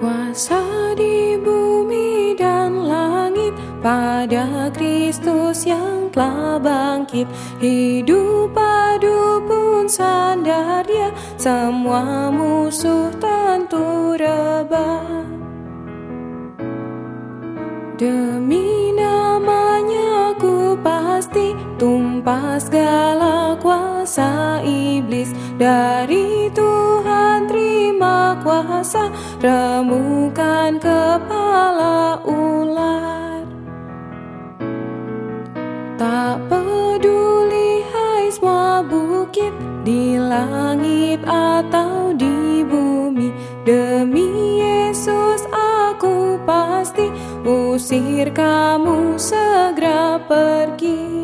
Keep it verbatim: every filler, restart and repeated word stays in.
Kuasa di bumi dan langit pada Kristus yang telah bangkit. Hidup padu pun sandar Dia, semua musuh tentu rebah. Demi namanya ku pasti tumpas segala kuasa iblis. Dari Tuhan terima kuasa, remukan kepala ular. Tak peduli hai semua bukit, di langit atau di bumi, demi Yesus aku pasti usir kamu segera pergi.